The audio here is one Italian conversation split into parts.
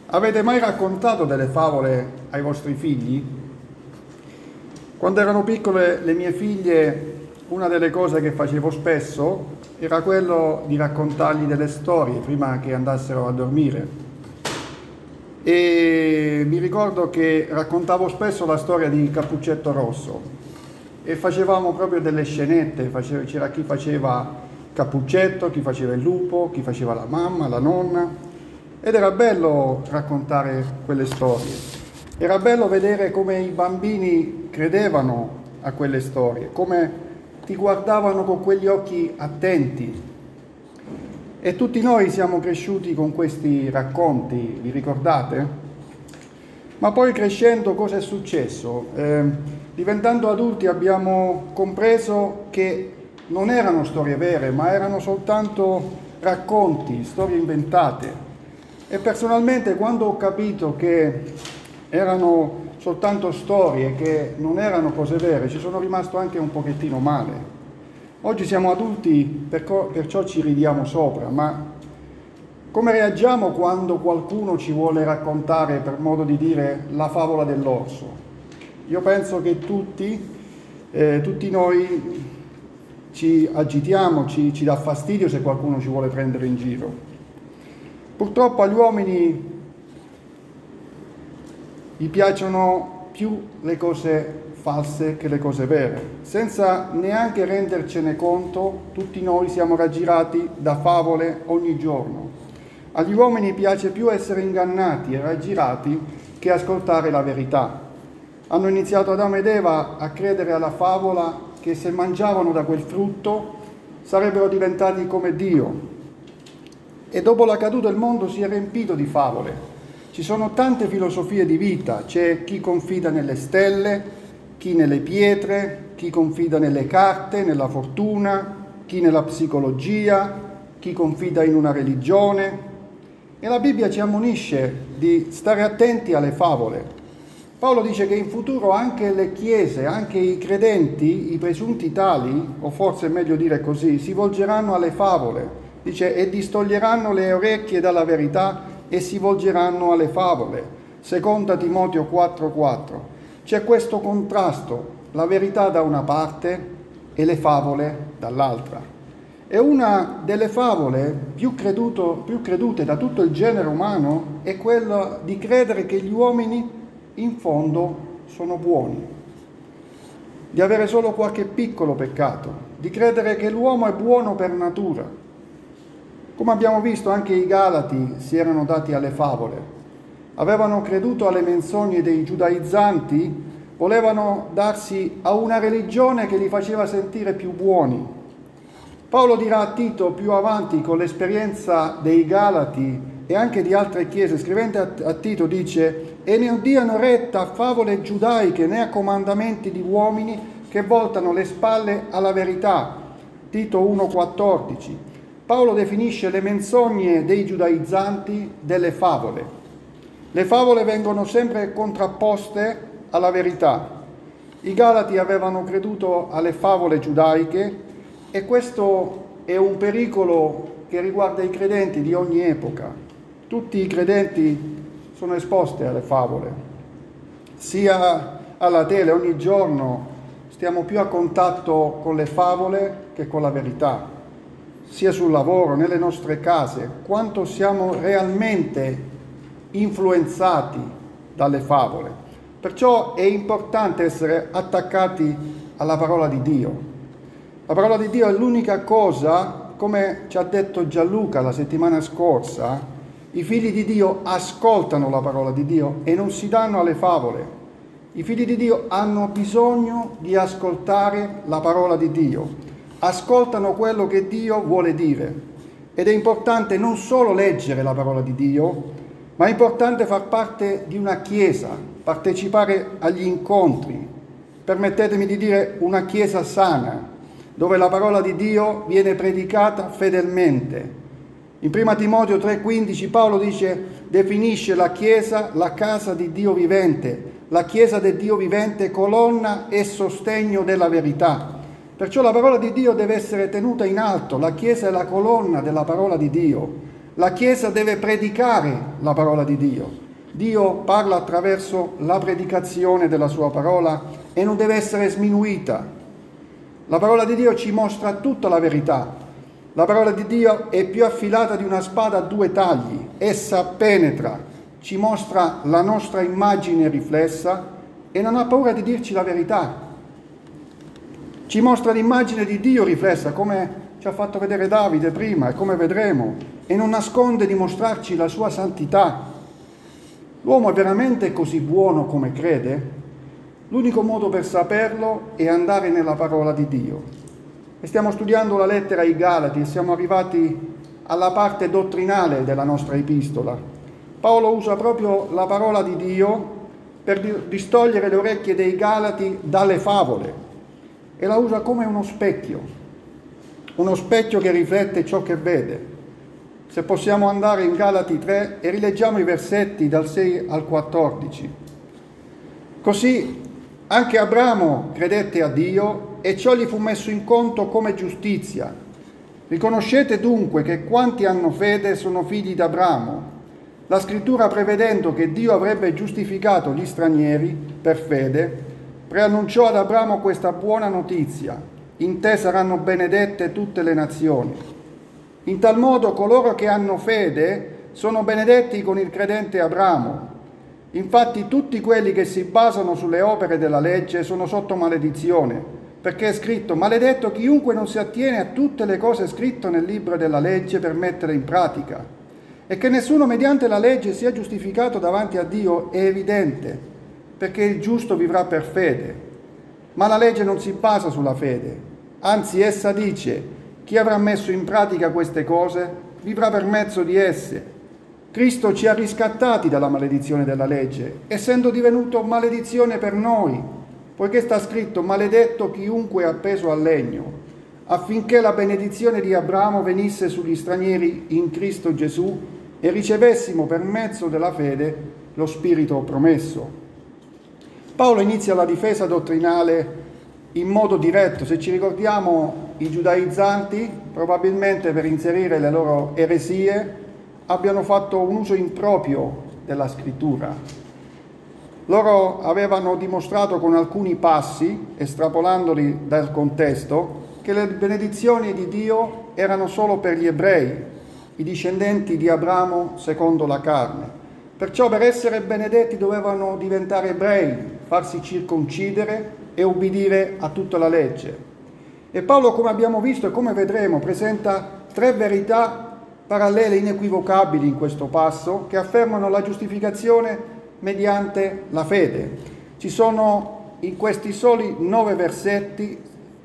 Avete mai raccontato delle favole ai vostri figli? Quando erano piccole le mie figlie, una delle cose che facevo spesso era quello di raccontargli delle storie prima che andassero a dormire. E mi ricordo che raccontavo spesso la storia di Cappuccetto Rosso e facevamo proprio delle scenette, c'era chi faceva Cappuccetto, chi faceva il lupo, chi faceva la mamma, la nonna. Ed era bello raccontare quelle storie, era bello vedere come i bambini credevano a quelle storie, come ti guardavano con quegli occhi attenti. E tutti noi siamo cresciuti con questi racconti, vi ricordate? Ma poi crescendo cosa è successo? Diventando adulti abbiamo compreso che non erano storie vere, ma erano soltanto racconti, storie inventate. E personalmente quando ho capito che erano soltanto storie, che non erano cose vere, ci sono rimasto anche un pochettino male. Oggi siamo adulti, perciò ci ridiamo sopra, ma come reagiamo quando qualcuno ci vuole raccontare, per modo di dire, la favola dell'orso? Io penso che tutti noi ci agitiamo, ci dà fastidio se qualcuno ci vuole prendere in giro. Purtroppo agli uomini gli piacciono più le cose false che le cose vere. Senza neanche rendercene conto, tutti noi siamo raggirati da favole ogni giorno. Agli uomini piace più essere ingannati e raggirati che ascoltare la verità. Hanno iniziato Adamo ed Eva a credere alla favola che se mangiavano da quel frutto sarebbero diventati come Dio. E dopo la caduta il mondo si è riempito di favole. Ci sono tante filosofie di vita, c'è chi confida nelle stelle, chi nelle pietre, chi confida nelle carte, nella fortuna, chi nella psicologia, chi confida in una religione. E la Bibbia ci ammonisce di stare attenti alle favole. Paolo dice che in futuro anche le chiese, anche i credenti, i presunti tali, o forse è meglio dire così, si volgeranno alle favole. Dice, e distoglieranno le orecchie dalla verità e si volgeranno alle favole. Seconda Timoteo 4,4. C'è questo contrasto, la verità da una parte e le favole dall'altra. E una delle favole più credute da tutto il genere umano è quella di credere che gli uomini in fondo sono buoni, di avere solo qualche piccolo peccato, di credere che l'uomo è buono per natura. Come abbiamo visto, anche i Galati si erano dati alle favole, avevano creduto alle menzogne dei giudaizzanti, volevano darsi a una religione che li faceva sentire più buoni. Paolo dirà a Tito più avanti, con l'esperienza dei Galati e anche di altre chiese, scrivendo a Tito dice: e ne diano retta a favole giudaiche né a comandamenti di uomini che voltano le spalle alla verità. Tito 1,14. Paolo definisce le menzogne dei giudaizzanti delle favole. Le favole vengono sempre contrapposte alla verità. I Galati avevano creduto alle favole giudaiche e questo è un pericolo che riguarda i credenti di ogni epoca. Tutti i credenti sono esposti alle favole. Sia alla tele ogni giorno stiamo più a contatto con le favole che con la verità. Sia sul lavoro, nelle nostre case, quanto siamo realmente influenzati dalle favole. Perciò è importante essere attaccati alla parola di Dio. La parola di Dio è l'unica cosa, come ci ha detto Gianluca la settimana scorsa, i figli di Dio ascoltano la parola di Dio e non si danno alle favole. I figli di Dio hanno bisogno di ascoltare la parola di Dio. Ascoltano quello che Dio vuole dire ed è importante non solo leggere la parola di Dio, ma è importante far parte di una chiesa, partecipare agli incontri, permettetemi di dire una chiesa sana, dove la parola di Dio viene predicata fedelmente. In 1 Timoteo 3,15 Paolo definisce la chiesa la casa di Dio vivente, la chiesa del Dio vivente, colonna e sostegno della verità. Perciò la parola di Dio deve essere tenuta in alto, la Chiesa è la colonna della parola di Dio. La Chiesa deve predicare la parola di Dio. Dio parla attraverso la predicazione della sua parola e non deve essere sminuita. La parola di Dio ci mostra tutta la verità. La parola di Dio è più affilata di una spada a due tagli. Essa penetra, ci mostra la nostra immagine riflessa e non ha paura di dirci la verità. Ci mostra l'immagine di Dio riflessa, come ci ha fatto vedere Davide prima e come vedremo, e non nasconde di mostrarci la sua santità. L'uomo è veramente così buono come crede? L'unico modo per saperlo è andare nella parola di Dio. E stiamo studiando la lettera ai Galati e siamo arrivati alla parte dottrinale della nostra epistola. Paolo usa proprio la parola di Dio per distogliere le orecchie dei Galati dalle favole e la usa come uno specchio che riflette ciò che vede. Se possiamo andare in Galati 3 e rileggiamo i versetti dal 6 al 14. Così anche Abramo credette a Dio e ciò gli fu messo in conto come giustizia. Riconoscete dunque che quanti hanno fede sono figli d'Abramo. La scrittura, prevedendo che Dio avrebbe giustificato gli stranieri per fede, preannunciò ad Abramo questa buona notizia: in te saranno benedette tutte le nazioni. In tal modo coloro che hanno fede sono benedetti con il credente Abramo. Infatti tutti quelli che si basano sulle opere della legge sono sotto maledizione, perché è scritto: maledetto chiunque non si attiene a tutte le cose scritte nel libro della legge per mettere in pratica. E che nessuno mediante la legge sia giustificato davanti a Dio è evidente, perché il giusto vivrà per fede. Ma la legge non si basa sulla fede, anzi essa dice: chi avrà messo in pratica queste cose vivrà per mezzo di esse. Cristo ci ha riscattati dalla maledizione della legge, essendo divenuto maledizione per noi, poiché sta scritto: maledetto chiunque è appeso al legno, affinché la benedizione di Abramo venisse sugli stranieri in Cristo Gesù e ricevessimo per mezzo della fede lo Spirito promesso. Paolo inizia la difesa dottrinale in modo diretto. Se ci ricordiamo, i giudaizzanti, probabilmente per inserire le loro eresie, abbiano fatto un uso improprio della scrittura. Loro avevano dimostrato con alcuni passi, estrapolandoli dal contesto, che le benedizioni di Dio erano solo per gli ebrei, i discendenti di Abramo secondo la carne. Perciò per essere benedetti dovevano diventare ebrei, farsi circoncidere e ubbidire a tutta la legge. E Paolo, come abbiamo visto e come vedremo, presenta tre verità parallele inequivocabili in questo passo che affermano la giustificazione mediante la fede. Ci sono in questi soli 9 versetti,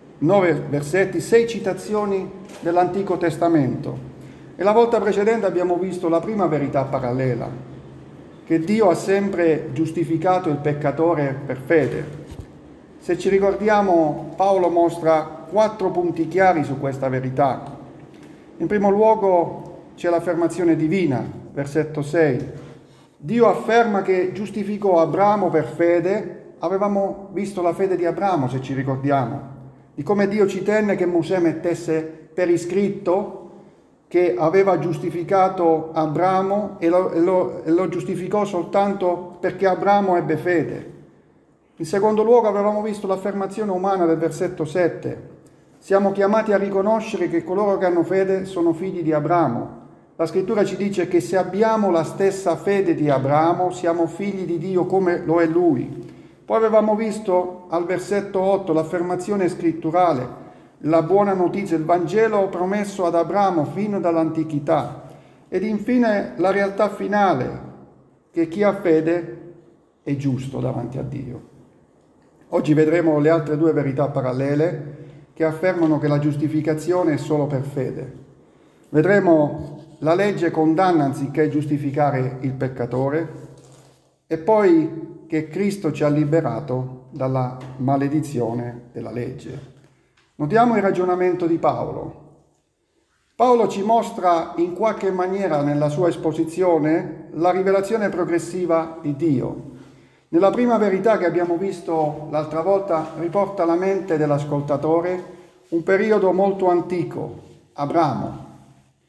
6 citazioni dell'Antico Testamento. E la volta precedente abbiamo visto la prima verità parallela, che Dio ha sempre giustificato il peccatore per fede. Se ci ricordiamo, Paolo mostra 4 punti chiari su questa verità. In primo luogo c'è l'affermazione divina, versetto 6. Dio afferma che giustificò Abramo per fede. Avevamo visto la fede di Abramo, se ci ricordiamo, di come Dio ci tenne che Mosè mettesse per iscritto che aveva giustificato Abramo e lo giustificò soltanto perché Abramo ebbe fede. In secondo luogo avevamo visto l'affermazione umana del versetto 7. Siamo chiamati a riconoscere che coloro che hanno fede sono figli di Abramo. La scrittura ci dice che se abbiamo la stessa fede di Abramo siamo figli di Dio come lo è lui. Poi avevamo visto al versetto 8 l'affermazione scritturale, la buona notizia, il Vangelo promesso ad Abramo fino dall'antichità. Ed infine la realtà finale, che chi ha fede è giusto davanti a Dio. Oggi vedremo le altre 2 verità parallele che affermano che la giustificazione è solo per fede. Vedremo la legge condanna anziché giustificare il peccatore e poi che Cristo ci ha liberato dalla maledizione della legge. Notiamo il ragionamento di Paolo. Paolo ci mostra in qualche maniera nella sua esposizione la rivelazione progressiva di Dio. Nella prima verità che abbiamo visto l'altra volta riporta alla mente dell'ascoltatore un periodo molto antico, Abramo.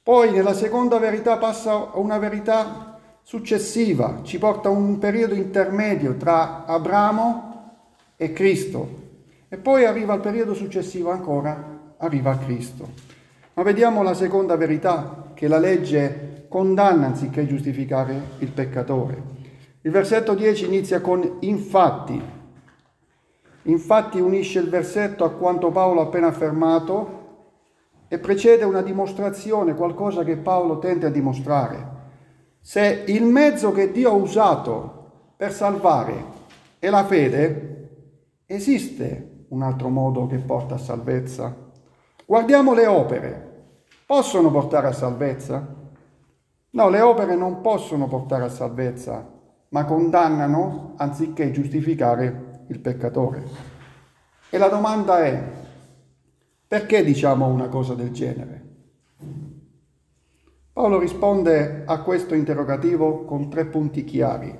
Poi nella seconda verità passa a una verità successiva, ci porta a un periodo intermedio tra Abramo e Cristo. E poi arriva al periodo successivo ancora, arriva a Cristo. Ma vediamo la seconda verità, che la legge condanna anziché giustificare il peccatore. Il versetto 10 inizia con infatti. Infatti unisce il versetto a quanto Paolo ha appena affermato e precede una dimostrazione, qualcosa che Paolo tende a dimostrare. Se il mezzo che Dio ha usato per salvare è la fede, esiste un altro modo che porta a salvezza. Guardiamo le opere. Possono portare a salvezza? No, le opere non possono portare a salvezza, ma condannano anziché giustificare il peccatore. E la domanda è, perché diciamo una cosa del genere? Paolo risponde a questo interrogativo con 3 punti chiari.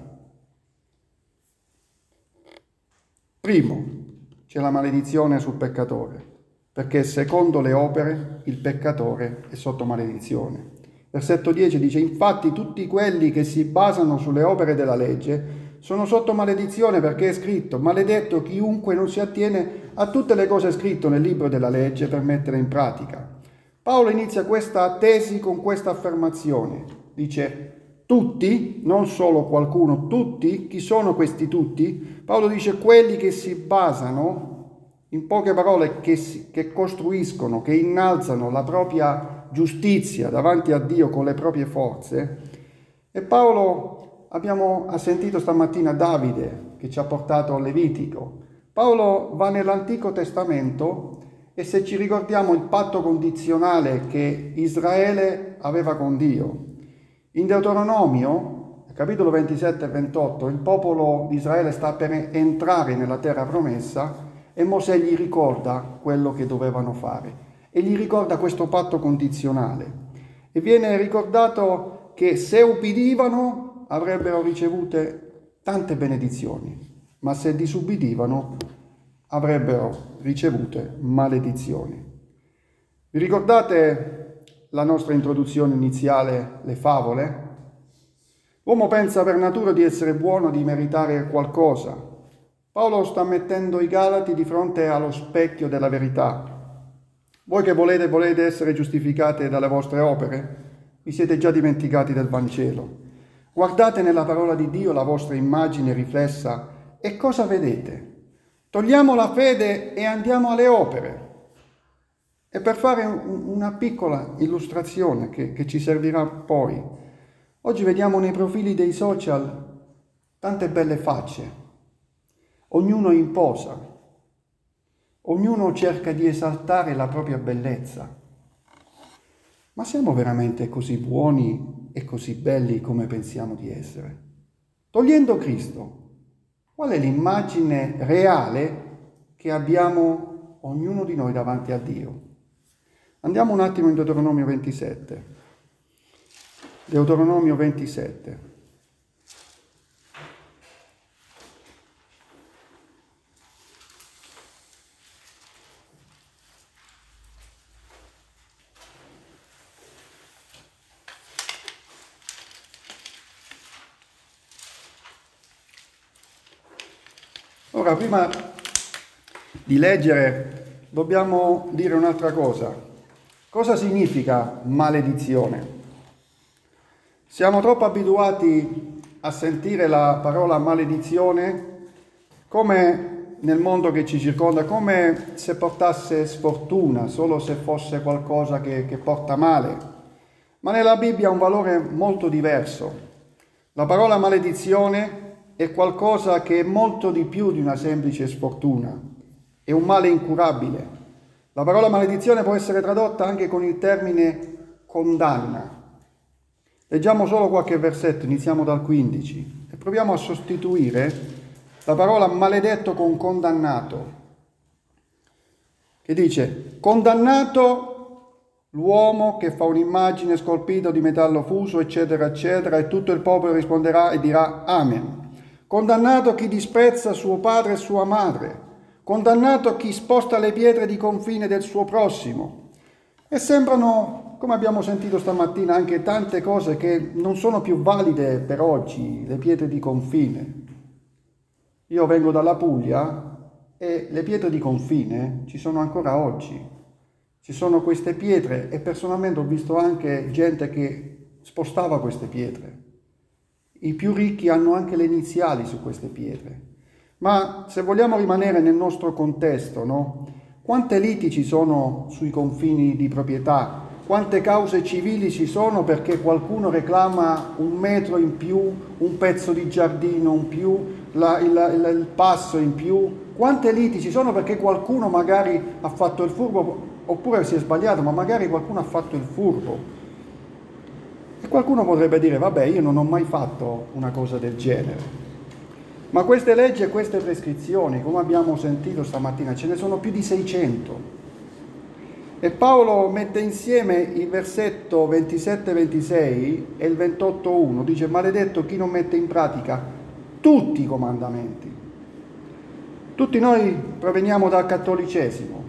Primo, c'è la maledizione sul peccatore, perché secondo le opere il peccatore è sotto maledizione. Versetto 10 dice, infatti tutti quelli che si basano sulle opere della legge sono sotto maledizione perché è scritto, maledetto chiunque non si attiene a tutte le cose scritte nel libro della legge per mettere in pratica. Paolo inizia questa tesi con questa affermazione. Dice, tutti, non solo qualcuno, tutti, chi sono questi tutti? Paolo dice, quelli che si basano, in poche parole, che costruiscono, che innalzano la propria giustizia davanti a Dio con le proprie forze. E Paolo, ha sentito stamattina Davide che ci ha portato Levitico. Paolo va nell'Antico Testamento e se ci ricordiamo il patto condizionale che Israele aveva con Dio. In Deuteronomio, capitolo 27 e 28, il popolo di Israele sta per entrare nella terra promessa e Mosè gli ricorda quello che dovevano fare e gli ricorda questo patto condizionale e viene ricordato che se ubbidivano avrebbero ricevute tante benedizioni, ma se disubbidivano avrebbero ricevute maledizioni. Vi ricordate la nostra introduzione iniziale, le favole? L'uomo pensa per natura di essere buono, di meritare qualcosa. Paolo sta mettendo i Galati di fronte allo specchio della verità. Voi che volete essere giustificati dalle vostre opere, vi siete già dimenticati del Vangelo. Guardate nella parola di Dio la vostra immagine riflessa e cosa vedete? Togliamo la fede e andiamo alle opere. E per fare una piccola illustrazione che ci servirà poi, oggi vediamo nei profili dei social tante belle facce. Ognuno imposa, ognuno cerca di esaltare la propria bellezza. Ma siamo veramente così buoni e così belli come pensiamo di essere? Togliendo Cristo, qual è l'immagine reale che abbiamo ognuno di noi davanti a Dio? Andiamo un attimo in Deuteronomio 27. Deuteronomio 27. Ora, prima di leggere, dobbiamo dire un'altra cosa. Cosa significa maledizione? Siamo troppo abituati a sentire la parola maledizione come nel mondo che ci circonda, come se portasse sfortuna, solo se fosse qualcosa che porta male. Ma nella Bibbia ha un valore molto diverso. La parola maledizione è qualcosa che è molto di più di una semplice sfortuna, è un male incurabile. La parola maledizione può essere tradotta anche con il termine condanna. Leggiamo solo qualche versetto, iniziamo dal 15 e proviamo a sostituire la parola maledetto con condannato, che dice: condannato l'uomo che fa un'immagine scolpita di metallo fuso, eccetera, eccetera, e tutto il popolo risponderà e dirà Amen. Condannato chi disprezza suo padre e sua madre, condannato chi sposta le pietre di confine del suo prossimo. E sembrano come abbiamo sentito stamattina, anche tante cose che non sono più valide per oggi, le pietre di confine. Io vengo dalla Puglia e le pietre di confine ci sono ancora oggi. Ci sono queste pietre e personalmente ho visto anche gente che spostava queste pietre. I più ricchi hanno anche le iniziali su queste pietre. Ma se vogliamo rimanere nel nostro contesto, no? Quante liti ci sono sui confini di proprietà? Quante cause civili ci sono perché qualcuno reclama un metro in più, un pezzo di giardino in più, il passo in più? Quante liti ci sono perché qualcuno magari ha fatto il furbo, oppure si è sbagliato, ma magari qualcuno ha fatto il furbo? E qualcuno potrebbe dire, vabbè, io non ho mai fatto una cosa del genere. Ma queste leggi e queste prescrizioni, come abbiamo sentito stamattina, ce ne sono più di 600. E Paolo mette insieme il versetto 27-26 e il 28-1, dice: maledetto chi non mette in pratica tutti i comandamenti. Tutti noi proveniamo dal cattolicesimo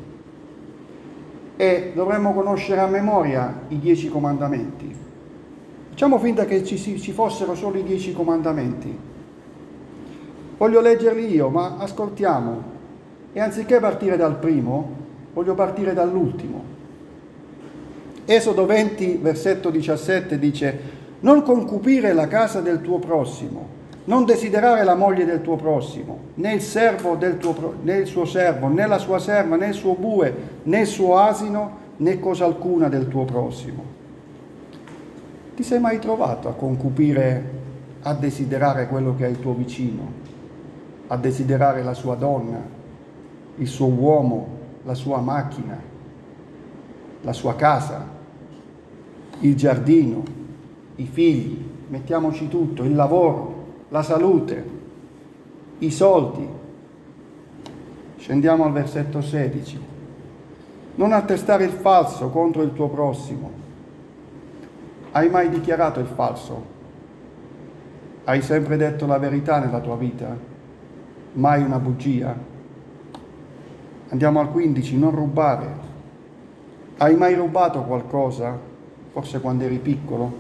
e dovremmo conoscere a memoria i 10 comandamenti. Facciamo finta che ci fossero solo i 10 comandamenti. Voglio leggerli io, ma ascoltiamo. E anziché partire dal primo, voglio partire dall'ultimo. Esodo 20, versetto 17 dice: non concupire la casa del tuo prossimo, non desiderare la moglie del tuo prossimo, né il servo né il suo servo, né la sua serva, né il suo bue, né il suo asino, né cosa alcuna del tuo prossimo. Ti sei mai trovato a concupire, a desiderare quello che è il tuo vicino, a desiderare la sua donna, il suo uomo, la sua macchina, la sua casa, il giardino, i figli, mettiamoci tutto, il lavoro, la salute, i soldi? Scendiamo al versetto 16. Non attestare il falso contro il tuo prossimo. Hai mai dichiarato il falso? Hai sempre detto la verità nella tua vita? Mai una bugia? Andiamo al 15, non rubare. Hai mai rubato qualcosa? Forse quando eri piccolo?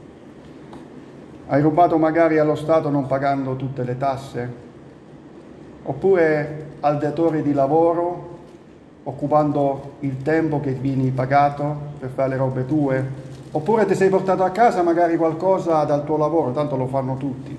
Hai rubato magari allo Stato non pagando tutte le tasse? Oppure al datore di lavoro, occupando il tempo che vieni pagato per fare le robe tue? Oppure ti sei portato a casa magari qualcosa dal tuo lavoro, tanto lo fanno tutti.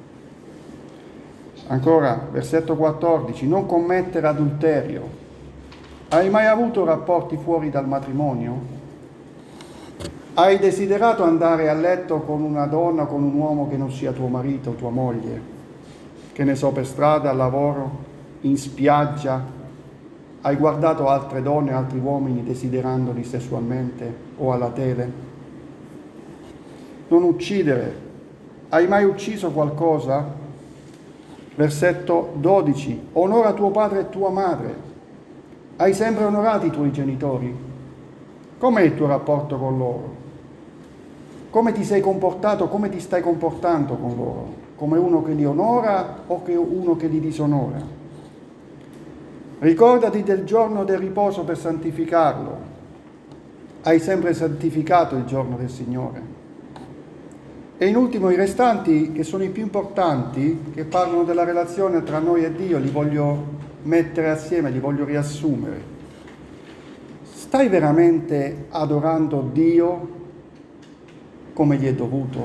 Ancora, versetto 14, non commettere adulterio. Hai mai avuto rapporti fuori dal matrimonio? Hai desiderato andare a letto con una donna o con un uomo che non sia tuo marito o tua moglie? Che ne so, per strada, al lavoro, in spiaggia? Hai guardato altre donne, altri uomini desiderandoli sessualmente o alla tele? Non uccidere. Hai mai ucciso qualcosa? Versetto 12. Onora tuo padre e tua madre. Hai sempre onorato i tuoi genitori? Com'è il tuo rapporto con loro? Come ti sei comportato, come ti stai comportando con loro? Come uno che li onora o che uno che li disonora? Ricordati del giorno del riposo per santificarlo. Hai sempre santificato il giorno del Signore. E in ultimo i restanti, che sono i più importanti, che parlano della relazione tra noi e Dio, li voglio mettere assieme, li voglio riassumere. Stai veramente adorando Dio come gli è dovuto?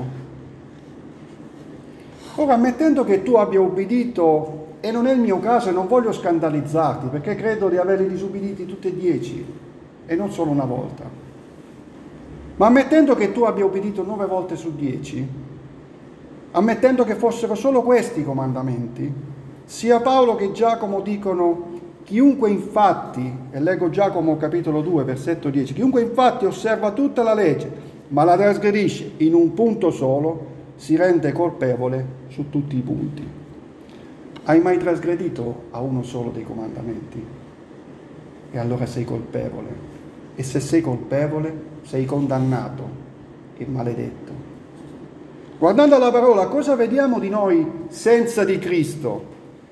Ora, ammettendo che tu abbia ubbidito, e non è il mio caso e non voglio scandalizzarti, perché credo di averli disubbiditi tutti e 10, e non solo una volta. Ma ammettendo che tu abbia ubbidito 9 volte su 10, ammettendo che fossero solo questi i comandamenti, sia Paolo che Giacomo dicono: chiunque infatti, e leggo Giacomo capitolo 2, versetto 10, chiunque infatti osserva tutta la legge, ma la trasgredisce in un punto solo, si rende colpevole su tutti i punti. Hai mai trasgredito a uno solo dei comandamenti? E allora sei colpevole. E se sei colpevole, sei condannato e maledetto. Guardando alla parola, cosa vediamo di noi senza di Cristo?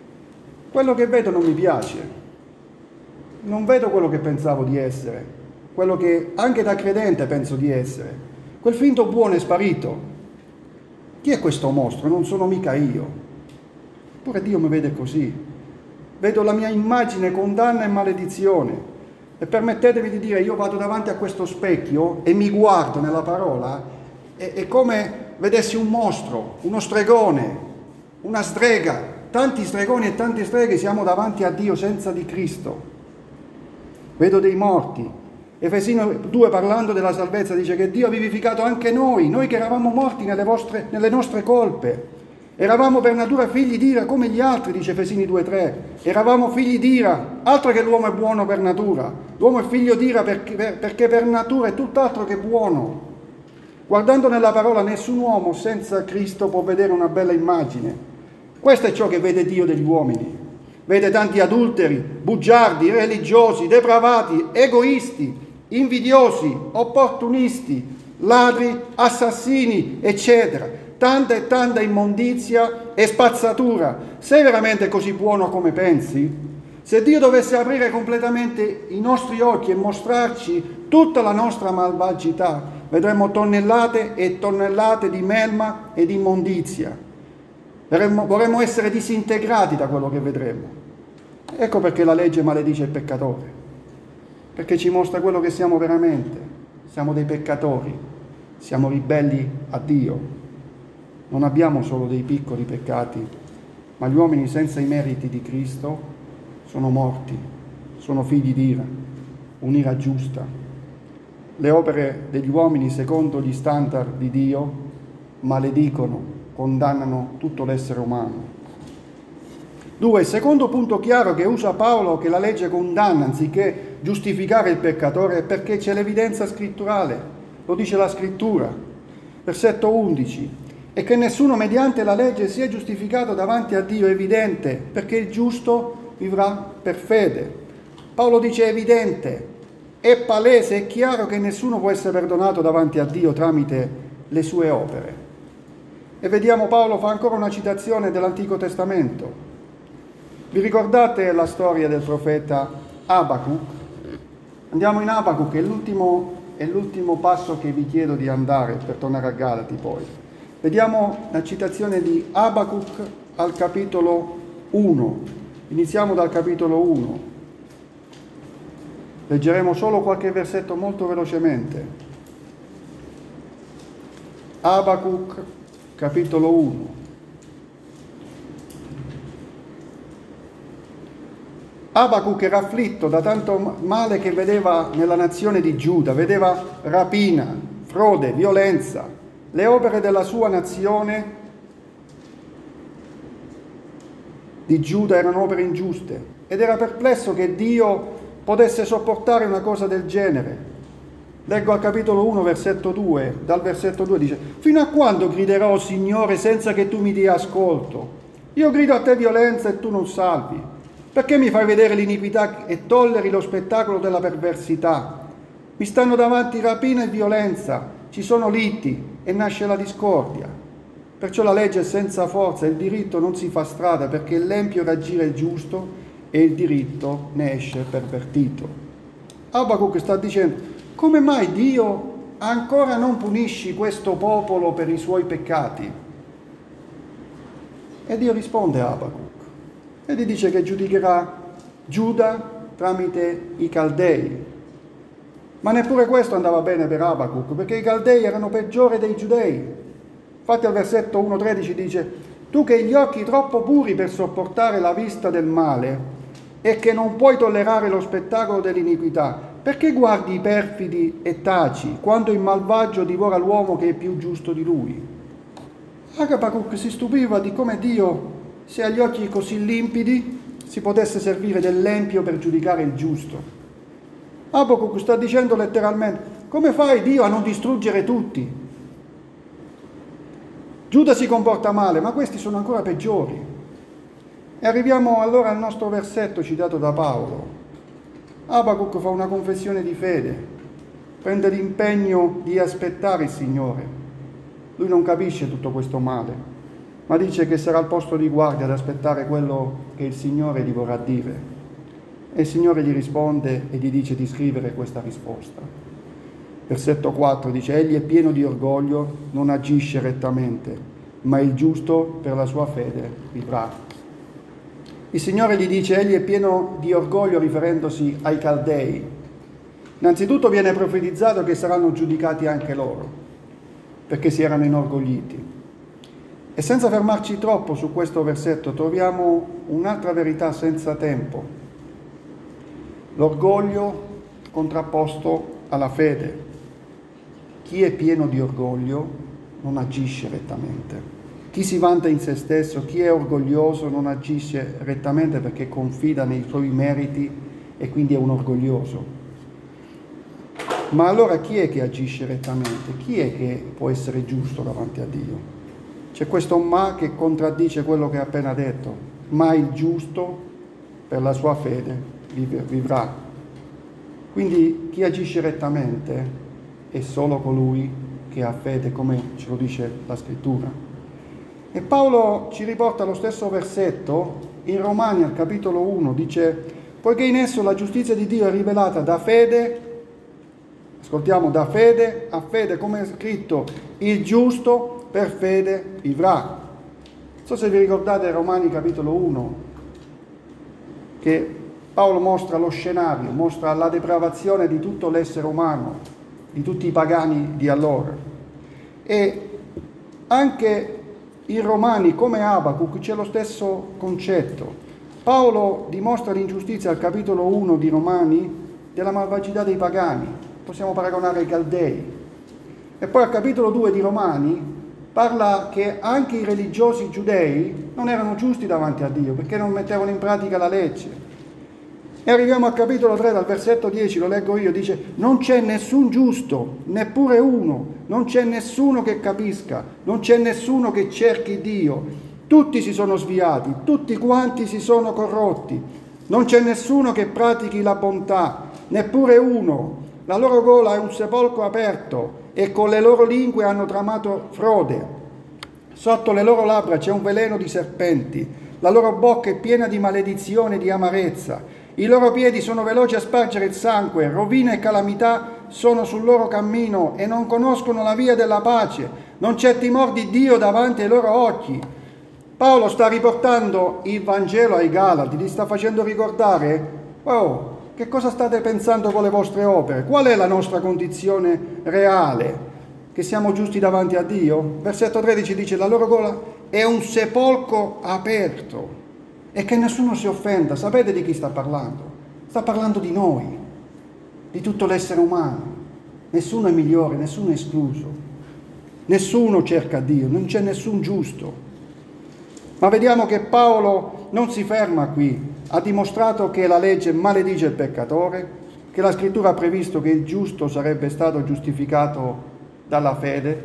Quello che vedo non mi piace. Non vedo quello che pensavo di essere. quello che anche da credente penso di essere. Quel finto buono è sparito. Chi è questo mostro? Non sono mica io. Pure Dio mi vede così. Vedo la mia immagine condanna e maledizione. E permettetemi di dire, io vado davanti a questo specchio e mi guardo nella parola, è come vedessi un mostro, uno stregone, una strega. Tanti stregoni e tante streghe siamo davanti a Dio senza di Cristo. Vedo dei morti. Efesino 2, parlando della salvezza, dice che Dio ha vivificato anche noi che eravamo morti nelle nostre colpe. Eravamo per natura figli d'ira come gli altri, dice Efesini 2,3. Eravamo figli d'ira, altro che l'uomo è buono per natura. L'uomo è figlio d'ira perché per natura è tutt'altro che buono. Guardando nella parola, nessun uomo senza Cristo può vedere una bella immagine. Questo è ciò che vede Dio degli uomini. Vede tanti adulteri, bugiardi, religiosi, depravati, egoisti, invidiosi, opportunisti, ladri, assassini, eccetera. Tanta e tanta immondizia e spazzatura. Sei veramente così buono come pensi? Se Dio dovesse aprire completamente i nostri occhi e mostrarci tutta la nostra malvagità, vedremmo tonnellate e tonnellate di melma e di immondizia. Vorremmo essere disintegrati da quello che vedremo. Ecco perché la legge maledice il peccatore, perché ci mostra quello che siamo veramente. Siamo dei peccatori, siamo ribelli a Dio. Non abbiamo solo dei piccoli peccati, ma gli uomini senza i meriti di Cristo sono morti, sono figli d'ira, un'ira giusta. Le opere degli uomini secondo gli standard di Dio maledicono, condannano tutto l'essere umano. 2. Il secondo punto chiaro che usa Paolo, che la legge condanna anziché giustificare il peccatore, è perché c'è l'evidenza scritturale. Lo dice la scrittura. Versetto 11. E che nessuno mediante la legge sia giustificato davanti a Dio è evidente, perché il giusto vivrà per fede. Paolo dice è evidente, è palese, è chiaro che nessuno può essere perdonato davanti a Dio tramite le sue opere. E vediamo Paolo fa ancora una citazione dell'Antico Testamento. Vi ricordate la storia del profeta Abacuc? Andiamo in Abacuc, è l'ultimo passo che vi chiedo di andare per tornare a Galati poi. Vediamo la citazione di Abacuc al capitolo 1. Iniziamo dal capitolo 1. Leggeremo solo qualche versetto molto velocemente. Abacuc, capitolo 1. Abacuc era afflitto da tanto male che vedeva nella nazione di Giuda, vedeva rapina, frode, violenza. Le opere della sua nazione di Giuda erano opere ingiuste ed era perplesso che Dio potesse sopportare una cosa del genere. Leggo al capitolo 1, versetto 2, dal versetto 2 dice: «Fino a quando griderò, Signore, senza che tu mi dia ascolto? Io grido a te violenza e tu non salvi. Perché mi fai vedere l'iniquità e tolleri lo spettacolo della perversità? Mi stanno davanti rapina e violenza, ci sono liti e nasce la discordia. Perciò la legge è senza forza, il diritto non si fa strada, perché l'empio raggira il giusto e il diritto ne esce pervertito». Abacuc sta dicendo: come mai Dio ancora non punisci questo popolo per i suoi peccati? E Dio risponde a Abacuc e gli dice che giudicherà Giuda tramite i Caldei. Ma neppure questo andava bene per Abacuc, perché i Caldei erano peggiori dei Giudei. Infatti al versetto 1,13 dice: tu che hai gli occhi troppo puri per sopportare la vista del male e che non puoi tollerare lo spettacolo dell'iniquità, perché guardi i perfidi e taci quando il malvagio divora l'uomo che è più giusto di lui? Abacuc si stupiva di come Dio, se ha gli occhi così limpidi, si potesse servire dell'empio per giudicare il giusto. Abacuc sta dicendo letteralmente: come fai Dio a non distruggere tutti? Giuda si comporta male, ma questi sono ancora peggiori. E arriviamo allora al nostro versetto citato da Paolo. Abacuc fa una confessione di fede, prende l'impegno di aspettare il Signore. Lui non capisce tutto questo male, ma dice che sarà al posto di guardia ad aspettare quello che il Signore gli vorrà dire. E il Signore gli risponde e gli dice di scrivere questa risposta. Versetto 4 dice: egli è pieno di orgoglio, non agisce rettamente, ma il giusto per la sua fede vivrà. Il Signore gli dice: egli è pieno di orgoglio, riferendosi ai Caldei. Innanzitutto viene profetizzato che saranno giudicati anche loro, perché si erano inorgogliti. E senza fermarci troppo su questo versetto, troviamo un'altra verità senza tempo: l'orgoglio contrapposto alla fede. Chi è pieno di orgoglio non agisce rettamente. Chi si vanta in se stesso, chi è orgoglioso non agisce rettamente perché confida nei suoi meriti e quindi è un orgoglioso. Ma allora chi è che agisce rettamente? Chi è che può essere giusto davanti a Dio? C'è questo ma che contraddice quello che ha appena detto: ma il giusto per la sua fede vivrà. Quindi chi agisce rettamente è solo colui che ha fede, come ce lo dice la Scrittura. E Paolo ci riporta lo stesso versetto in Romani al capitolo 1, dice: poiché in esso la giustizia di Dio è rivelata da fede, ascoltiamo, da fede a fede, come è scritto: il giusto per fede vivrà. Non so se vi ricordate Romani capitolo 1, che Paolo mostra lo scenario, mostra la depravazione di tutto l'essere umano, di tutti i pagani di allora. E anche in Romani, come Abacuc, c'è lo stesso concetto. Paolo dimostra l'ingiustizia al capitolo 1 di Romani della malvagità dei pagani, possiamo paragonare ai Caldei. E poi al capitolo 2 di Romani parla che anche i religiosi giudei non erano giusti davanti a Dio perché non mettevano in pratica la legge. E arriviamo al capitolo 3, dal versetto 10, lo leggo io, dice: non c'è nessun giusto, neppure uno, non c'è nessuno che capisca, non c'è nessuno che cerchi Dio. Tutti si sono sviati, tutti quanti si sono corrotti. Non c'è nessuno che pratichi la bontà, neppure uno. La loro gola è un sepolcro aperto e con le loro lingue hanno tramato frode. Sotto le loro labbra c'è un veleno di serpenti. La loro bocca è piena di maledizione e di amarezza. I loro piedi sono veloci a spargere il sangue, rovina e calamità sono sul loro cammino e non conoscono la via della pace. Non c'è timore di Dio davanti ai loro occhi. Paolo sta riportando il Vangelo ai Galati, li sta facendo ricordare: oh, che cosa state pensando con le vostre opere? Qual è la nostra condizione reale? Che siamo giusti davanti a Dio? Versetto 13 dice: la loro gola è un sepolcro aperto. E che nessuno si offenda. Sapete di chi sta parlando? Sta parlando di noi, di tutto l'essere umano. Nessuno è migliore, nessuno è escluso. Nessuno cerca Dio, non c'è nessun giusto. Ma vediamo che Paolo non si ferma qui. Ha dimostrato che la legge maledice il peccatore, che la Scrittura ha previsto che il giusto sarebbe stato giustificato dalla fede.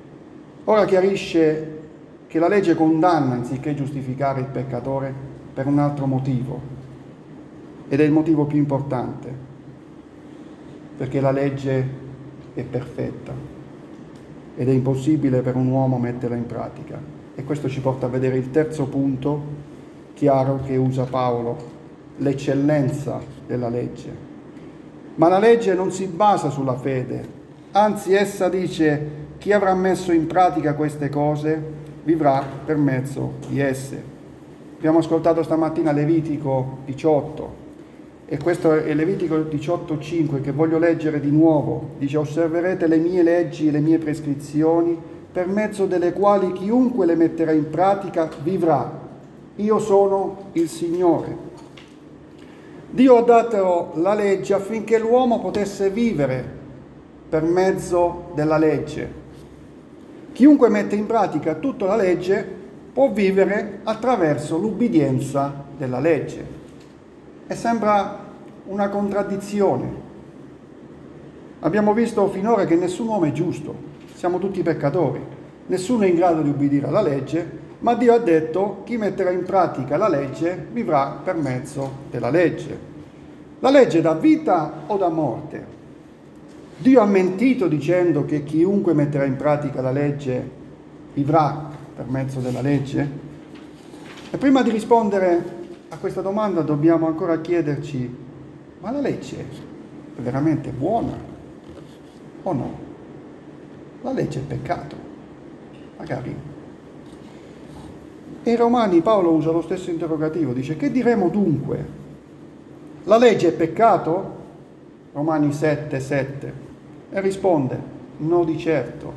Ora chiarisce che la legge condanna anziché giustificare il peccatore per un altro motivo, ed è il motivo più importante, perché la legge è perfetta ed è impossibile per un uomo metterla in pratica. E questo ci porta a vedere il terzo punto chiaro che usa Paolo: l'eccellenza della legge. Ma la legge non si basa sulla fede, anzi essa dice: chi avrà messo in pratica queste cose vivrà per mezzo di esse. Abbiamo ascoltato stamattina Levitico 18 e questo è Levitico 18:5 che voglio leggere di nuovo. Dice: osserverete le mie leggi e le mie prescrizioni, per mezzo delle quali chiunque le metterà in pratica vivrà. Io sono il Signore. Dio ha dato la legge affinché l'uomo potesse vivere per mezzo della legge. Chiunque mette in pratica tutta la legge può vivere attraverso l'ubbidienza della legge. E sembra una contraddizione. Abbiamo visto finora che nessun uomo è giusto, siamo tutti peccatori, nessuno è in grado di ubbidire alla legge, ma Dio ha detto: chi metterà in pratica la legge vivrà per mezzo della legge. La legge dà vita o dà morte? Dio ha mentito dicendo che chiunque metterà in pratica la legge vivrà per mezzo della legge? E prima di rispondere a questa domanda dobbiamo ancora chiederci: ma la legge è veramente buona o no? La legge è peccato, magari. E in Romani Paolo usa lo stesso interrogativo, dice: che diremo dunque? La legge è peccato? Romani 7:7. E risponde: no, di certo.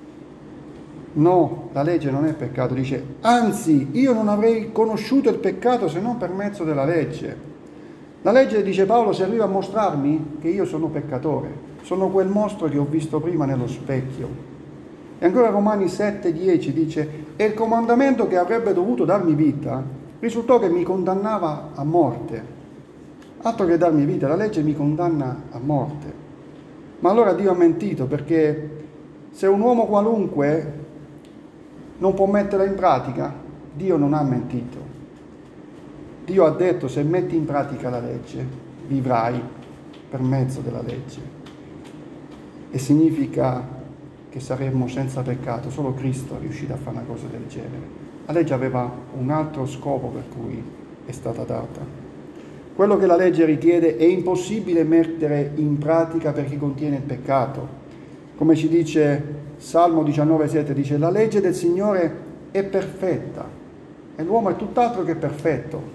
No, la legge non è peccato, dice: anzi, io non avrei conosciuto il peccato se non per mezzo della legge. La legge, dice Paolo, serviva a mostrarmi che io sono peccatore, sono quel mostro che ho visto prima nello specchio. E ancora Romani 7:10 dice: e il comandamento che avrebbe dovuto darmi vita risultò che mi condannava a morte. Altro che darmi vita, la legge mi condanna a morte. Ma allora Dio ha mentito, perché se un uomo qualunque non può metterla in pratica, Dio non ha mentito. Dio ha detto: se metti in pratica la legge, vivrai per mezzo della legge. E significa che saremmo senza peccato. Solo Cristo è riuscito a fare una cosa del genere. La legge aveva un altro scopo per cui è stata data. Quello che la legge richiede è impossibile mettere in pratica per chi contiene il peccato. Come ci dice Salmo 19,7, dice: la legge del Signore è perfetta e l'uomo è tutt'altro che perfetto.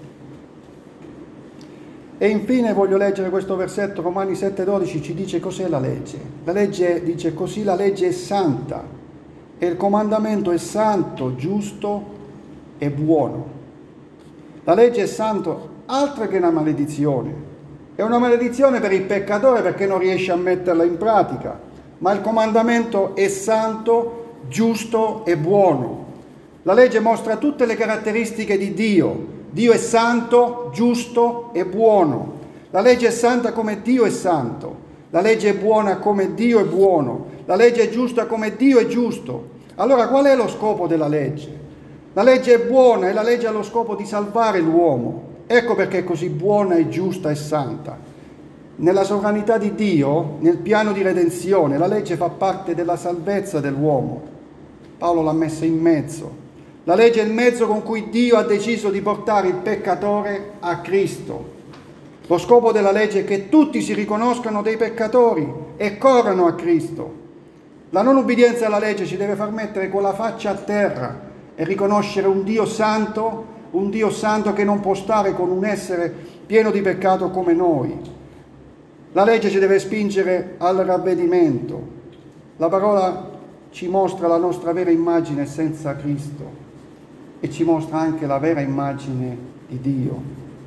E infine voglio leggere questo versetto, Romani 7,12 ci dice cos'è la legge. La legge dice così: la legge è santa e il comandamento è santo, giusto e buono. La legge è santo, altro che una maledizione. È una maledizione per il peccatore perché non riesce a metterla in pratica, ma il comandamento è santo, giusto e buono. La legge mostra tutte le caratteristiche di Dio. Dio è santo, giusto e buono. La legge è santa come Dio è santo. La legge è buona come Dio è buono. La legge è giusta come Dio è giusto. Allora qual è lo scopo della legge? La legge è buona e la legge ha lo scopo di salvare l'uomo. Ecco perché è così buona e giusta e santa. Nella sovranità di Dio, nel piano di redenzione, la legge fa parte della salvezza dell'uomo. Paolo l'ha messa in mezzo. La legge è il mezzo con cui Dio ha deciso di portare il peccatore a Cristo. Lo scopo della legge è che tutti si riconoscano dei peccatori e corrano a Cristo. La non ubbidienza alla legge ci deve far mettere con la faccia a terra e riconoscere un Dio santo che non può stare con un essere pieno di peccato come noi. La legge ci deve spingere al ravvedimento. La parola ci mostra la nostra vera immagine senza Cristo e ci mostra anche la vera immagine di Dio.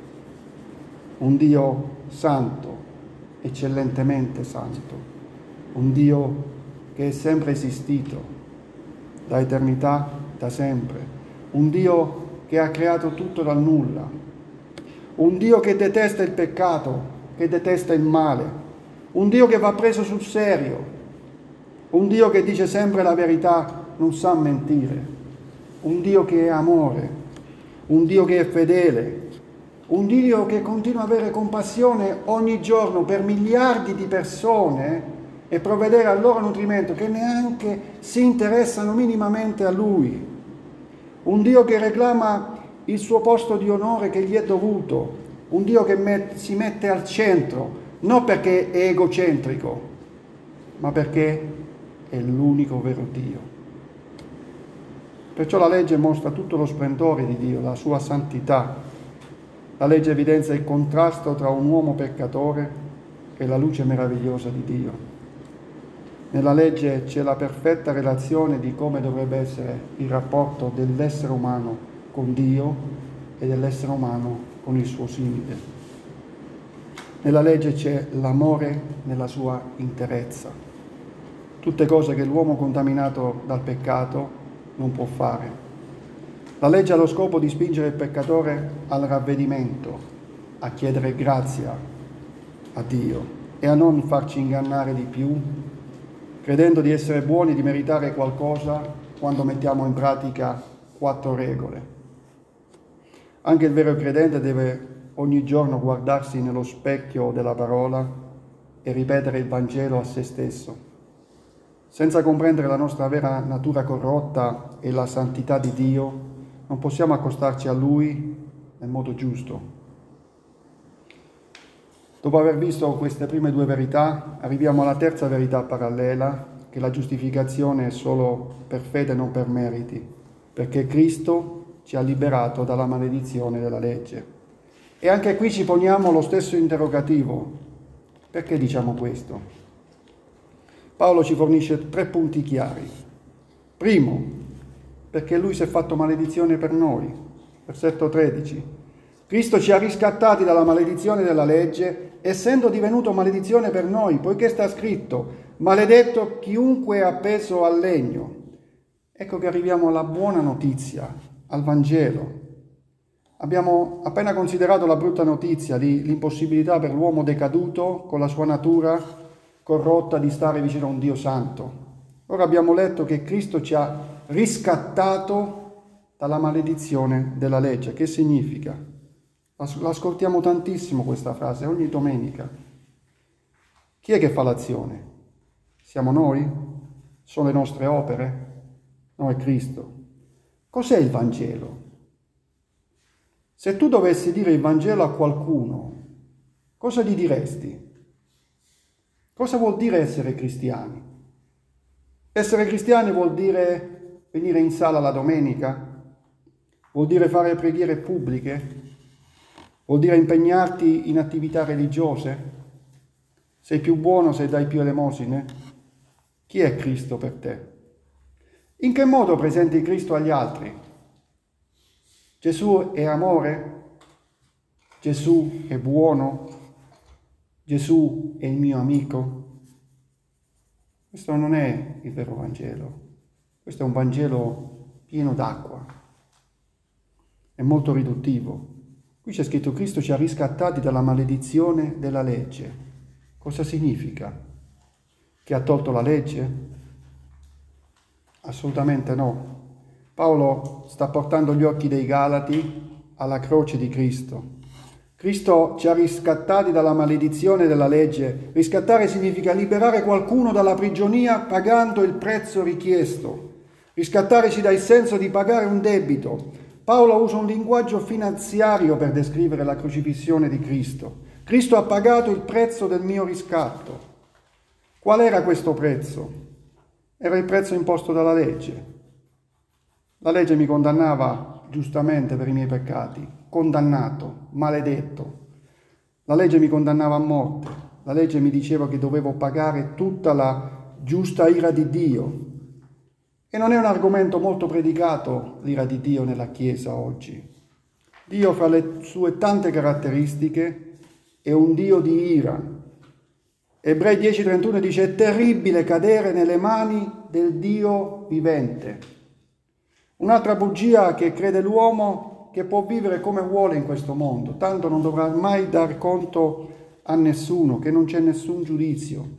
Un Dio santo, eccellentemente santo. Un Dio che è sempre esistito, da eternità, da sempre. Un Dio che ha creato tutto dal nulla. Un Dio che detesta il peccato, che detesta il male, un Dio che va preso sul serio, un Dio che dice sempre la verità, non sa mentire, un Dio che è amore, un Dio che è fedele, un Dio che continua a avere compassione ogni giorno per miliardi di persone e provvedere al loro nutrimento che neanche si interessano minimamente a Lui, un Dio che reclama il suo posto di onore che gli è dovuto, un Dio che si mette al centro, non perché è egocentrico, ma perché è l'unico vero Dio. Perciò la legge mostra tutto lo splendore di Dio, la sua santità. La legge evidenzia il contrasto tra un uomo peccatore e la luce meravigliosa di Dio. Nella legge c'è la perfetta relazione di come dovrebbe essere il rapporto dell'essere umano con Dio e dell'essere umano con il suo simile. Nella legge c'è l'amore nella sua interezza. Tutte cose che l'uomo contaminato dal peccato non può fare. La legge ha lo scopo di spingere il peccatore al ravvedimento, a chiedere grazia a Dio e a non farci ingannare di più, credendo di essere buoni, di meritare qualcosa quando mettiamo in pratica 4 regole. Anche il vero credente deve ogni giorno guardarsi nello specchio della parola e ripetere il Vangelo a se stesso. Senza comprendere la nostra vera natura corrotta e la santità di Dio, non possiamo accostarci a Lui nel modo giusto. Dopo aver visto queste prime due verità, arriviamo alla terza verità parallela, che la giustificazione è solo per fede, non per meriti, perché Cristo ci ha liberato dalla maledizione della legge. E anche qui ci poniamo lo stesso interrogativo. Perché diciamo questo? Paolo ci fornisce 3 punti chiari. Primo, perché lui si è fatto maledizione per noi. Versetto 13. Cristo ci ha riscattati dalla maledizione della legge, essendo divenuto maledizione per noi, poiché sta scritto: maledetto chiunque è appeso al legno. Ecco che arriviamo alla buona notizia, al Vangelo. Abbiamo appena considerato la brutta notizia di l'impossibilità per l'uomo decaduto, con la sua natura corrotta, di stare vicino a un Dio santo. Ora abbiamo letto che Cristo ci ha riscattato dalla maledizione della legge. Che significa? L'ascoltiamo tantissimo questa frase, ogni domenica. Chi è che fa l'azione? Siamo noi? Sono le nostre opere? No, è Cristo. Cos'è il Vangelo? Se tu dovessi dire il Vangelo a qualcuno, cosa gli diresti? Cosa vuol dire essere cristiani? Essere cristiani vuol dire venire in sala la domenica? Vuol dire fare preghiere pubbliche? Vuol dire impegnarti in attività religiose? Sei più buono se dai più elemosine? Chi è Cristo per te? In che modo presenti Cristo agli altri? Gesù è amore? Gesù è buono? Gesù è il mio amico? Questo non è il vero Vangelo. Questo è un Vangelo pieno d'acqua. È molto riduttivo. Qui c'è scritto: Cristo ci ha riscattati dalla maledizione della legge. Cosa significa? Che ha tolto la legge? Assolutamente no. Paolo sta portando gli occhi dei Galati alla croce di Cristo. Cristo ci ha riscattati dalla maledizione della legge. Riscattare significa liberare qualcuno dalla prigionia pagando il prezzo richiesto. Riscattare ci dà il senso di pagare un debito. Paolo usa un linguaggio finanziario per descrivere la crocifissione di Cristo. Cristo ha pagato il prezzo del mio riscatto. Qual era questo prezzo? Era il prezzo imposto dalla legge. La legge mi condannava giustamente per i miei peccati, condannato, maledetto. La legge mi condannava a morte. La legge mi diceva che dovevo pagare tutta la giusta ira di Dio. E non è un argomento molto predicato l'ira di Dio nella Chiesa oggi. Dio, fra le sue tante caratteristiche, è un Dio di ira. Ebrei 10:31 dice: è terribile cadere nelle mani del Dio vivente. Un'altra bugia che crede l'uomo, che può vivere come vuole in questo mondo, tanto non dovrà mai dar conto a nessuno, che non c'è nessun giudizio.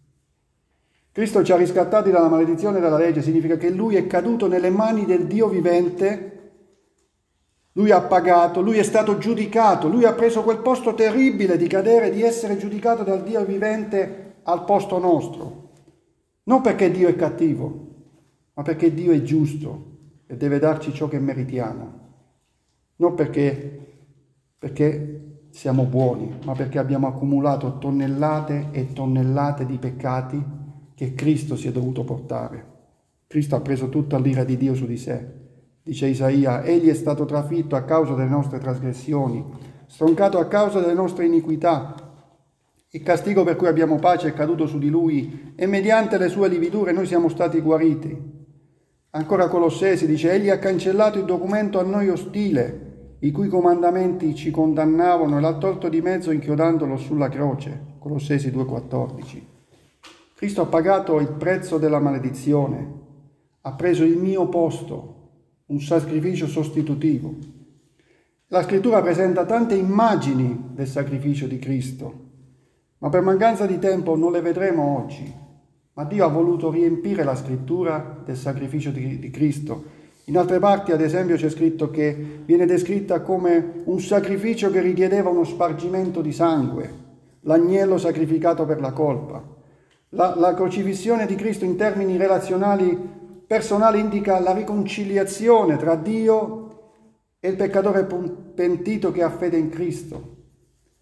Cristo ci ha riscattati dalla maledizione della legge, significa che Lui è caduto nelle mani del Dio vivente, Lui ha pagato, Lui è stato giudicato, Lui ha preso quel posto terribile di cadere, di essere giudicato dal Dio vivente al posto nostro. Non perché Dio è cattivo, ma perché Dio è giusto e deve darci ciò che meritiamo. Non perché siamo buoni, ma perché abbiamo accumulato tonnellate e tonnellate di peccati che Cristo si è dovuto portare. Cristo ha preso tutta l'ira di Dio su di sé. Dice Isaia: egli è stato trafitto a causa delle nostre trasgressioni, stroncato a causa delle nostre iniquità. Il castigo per cui abbiamo pace è caduto su di lui e mediante le sue lividure noi siamo stati guariti. Ancora Colossesi dice: egli ha cancellato il documento a noi ostile, i cui comandamenti ci condannavano, e l'ha tolto di mezzo inchiodandolo sulla croce. Colossesi 2,14. Cristo ha pagato il prezzo della maledizione, ha preso il mio posto, un sacrificio sostitutivo. La scrittura presenta tante immagini del sacrificio di Cristo, ma per mancanza di tempo non le vedremo oggi. Ma Dio ha voluto riempire la scrittura del sacrificio di Cristo. In altre parti, ad esempio, c'è scritto che viene descritta come un sacrificio che richiedeva uno spargimento di sangue, l'agnello sacrificato per la colpa. La crocifissione di Cristo in termini relazionali personali indica la riconciliazione tra Dio e il peccatore pentito che ha fede in Cristo.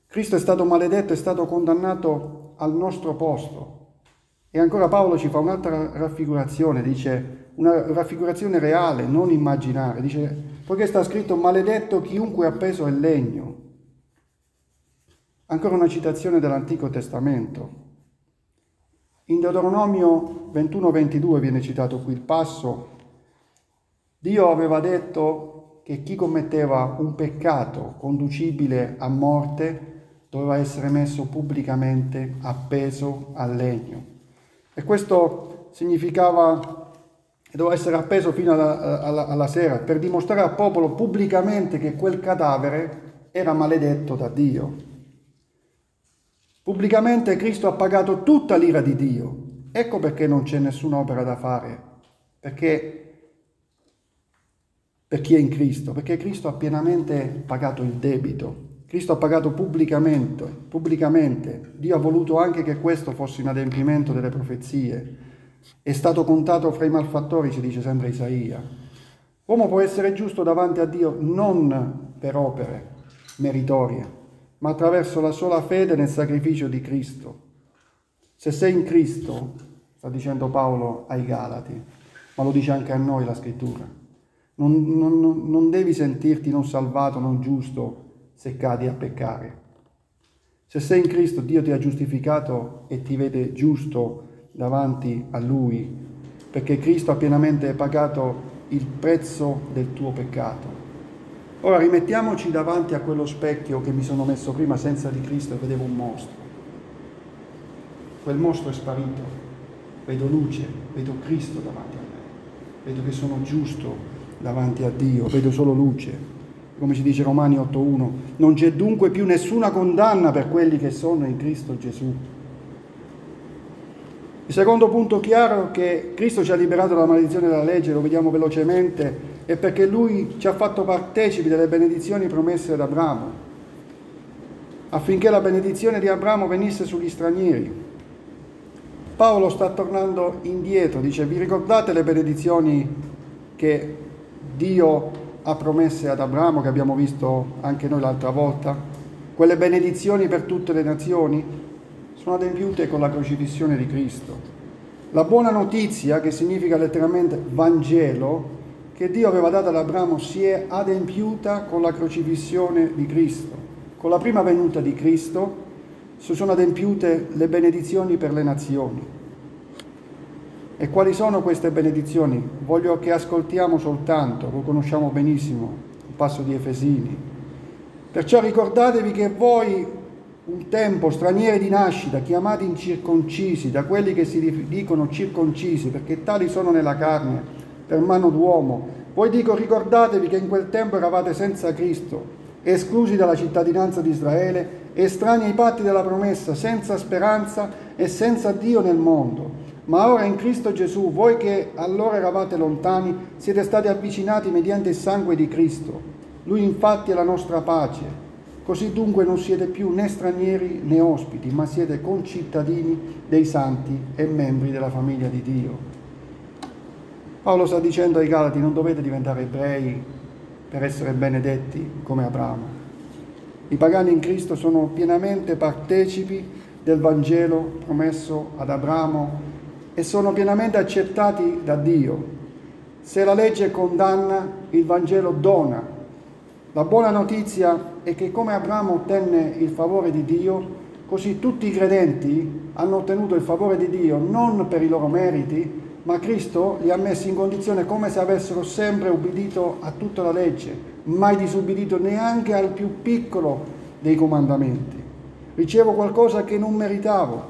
Cristo è stato maledetto, è stato condannato al nostro posto. E ancora Paolo ci fa un'altra raffigurazione, dice, una raffigurazione reale, non immaginaria. Dice, poiché sta scritto, maledetto chiunque è appeso al legno. Ancora una citazione dell'Antico Testamento. In Deuteronomio 21-22 viene citato qui il passo. Dio aveva detto che chi commetteva un peccato conducibile a morte doveva essere messo pubblicamente appeso al legno. E questo significava che doveva essere appeso fino alla sera per dimostrare al popolo pubblicamente che quel cadavere era maledetto da Dio. Pubblicamente Cristo ha pagato tutta l'ira di Dio. Ecco perché non c'è nessuna opera da fare, perché per chi è in Cristo, perché Cristo ha pienamente pagato il debito. Cristo ha pagato pubblicamente. Dio ha voluto anche che questo fosse un adempimento delle profezie. È stato contato fra i malfattori, ci dice sempre Isaia. L'uomo può essere giusto davanti a Dio non per opere meritorie, ma attraverso la sola fede nel sacrificio di Cristo. Se sei in Cristo, sta dicendo Paolo ai Galati, ma lo dice anche a noi la Scrittura, non devi sentirti non salvato, non giusto, se cadi a peccare. Se sei in Cristo, Dio ti ha giustificato e ti vede giusto davanti a Lui, perché Cristo ha pienamente pagato il prezzo del tuo peccato. Ora rimettiamoci davanti a quello specchio che mi sono messo prima senza di Cristo e vedevo un mostro. Quel mostro è sparito, vedo luce, vedo Cristo davanti a me, vedo che sono giusto davanti a Dio, vedo solo luce. Come ci dice Romani 8:1, non c'è dunque più nessuna condanna per quelli che sono in Cristo Gesù. Il secondo punto chiaro che Cristo ci ha liberato dalla maledizione della legge, lo vediamo velocemente, è perché Lui ci ha fatto partecipi delle benedizioni promesse ad Abramo, affinché la benedizione di Abramo venisse sugli stranieri. Paolo sta tornando indietro, dice, vi ricordate le benedizioni che Dio ha promesse ad Abramo, che abbiamo visto anche noi l'altra volta? Quelle benedizioni per tutte le nazioni sono adempiute con la crocifissione di Cristo. La buona notizia, che significa letteralmente Vangelo, che Dio aveva dato ad Abramo, si è adempiuta con la crocifissione di Cristo. Con la prima venuta di Cristo si sono adempiute le benedizioni per le nazioni. E quali sono queste benedizioni? Voglio che ascoltiamo soltanto, lo conosciamo benissimo, il passo di Efesini. Perciò ricordatevi che voi, un tempo stranieri di nascita, chiamati incirconcisi, da quelli che si dicono circoncisi, perché tali sono nella carne, per mano d'uomo. Voi dico, ricordatevi che in quel tempo eravate senza Cristo, esclusi dalla cittadinanza di Israele, estranei ai patti della promessa, senza speranza e senza Dio nel mondo. Ma ora in Cristo Gesù, voi che allora eravate lontani, siete stati avvicinati mediante il sangue di Cristo. Lui infatti è la nostra pace. Così dunque non siete più né stranieri né ospiti, ma siete concittadini dei santi e membri della famiglia di Dio. Paolo sta dicendo ai Galati, non dovete diventare ebrei per essere benedetti come Abramo. I pagani in Cristo sono pienamente partecipi del Vangelo promesso ad Abramo e sono pienamente accettati da Dio. Se la legge condanna, il Vangelo dona. La buona notizia è che come Abramo ottenne il favore di Dio, così tutti i credenti hanno ottenuto il favore di Dio non per i loro meriti, ma Cristo li ha messi in condizione come se avessero sempre ubbidito a tutta la legge, mai disubbidito neanche al più piccolo dei comandamenti. Ricevo qualcosa che non meritavo.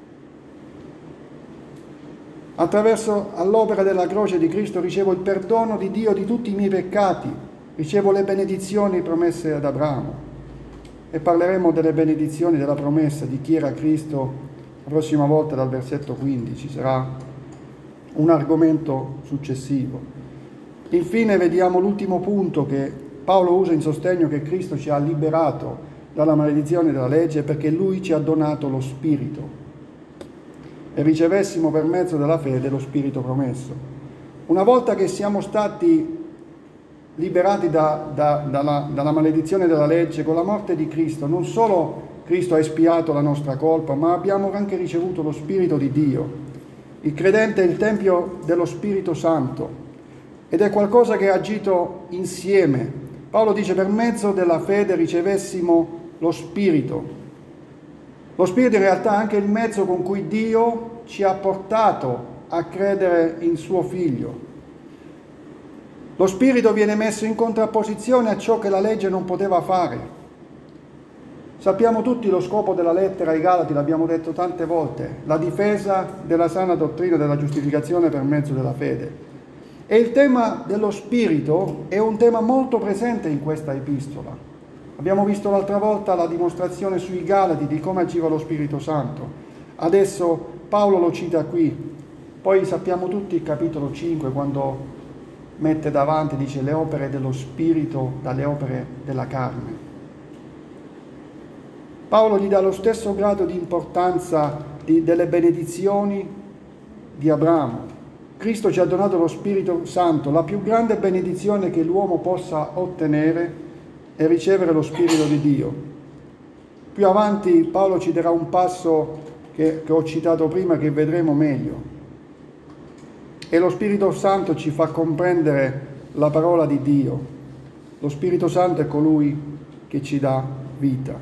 Attraverso all'opera della croce di Cristo ricevo il perdono di Dio di tutti i miei peccati, ricevo le benedizioni promesse ad Abramo. E parleremo delle benedizioni della promessa di chi era Cristo la prossima volta dal versetto 15, sarà un argomento successivo. Infine vediamo l'ultimo punto che Paolo usa in sostegno che Cristo ci ha liberato dalla maledizione della legge perché Lui ci ha donato lo Spirito e ricevessimo per mezzo della fede lo Spirito promesso. Una volta che siamo stati liberati dalla maledizione della legge, con la morte di Cristo, non solo Cristo ha espiato la nostra colpa, ma abbiamo anche ricevuto lo Spirito di Dio. Il credente è il Tempio dello Spirito Santo ed è qualcosa che ha agito insieme. Paolo dice: per mezzo della fede ricevessimo lo Spirito. Lo Spirito in realtà è anche il mezzo con cui Dio ci ha portato a credere in suo Figlio. Lo Spirito viene messo in contrapposizione a ciò che la legge non poteva fare. Sappiamo tutti lo scopo della lettera ai Galati, l'abbiamo detto tante volte: la difesa della sana dottrina della giustificazione per mezzo della fede. E il tema dello Spirito è un tema molto presente in questa epistola. Abbiamo visto l'altra volta la dimostrazione sui Galati di come agiva lo Spirito Santo. Adesso Paolo lo cita qui. Poi sappiamo tutti il capitolo 5, quando mette davanti, dice, le opere dello Spirito dalle opere della carne. Paolo gli dà lo stesso grado di importanza delle benedizioni di Abramo. Cristo ci ha donato lo Spirito Santo, la più grande benedizione che l'uomo possa ottenere è ricevere lo Spirito di Dio. Più avanti Paolo ci darà un passo che ho citato prima, che vedremo meglio. E lo Spirito Santo ci fa comprendere la parola di Dio. Lo Spirito Santo è colui che ci dà vita.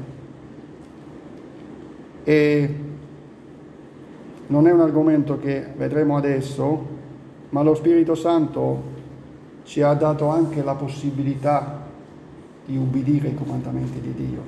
E non è un argomento che vedremo adesso, ma lo Spirito Santo ci ha dato anche la possibilità di ubbidire i comandamenti di Dio.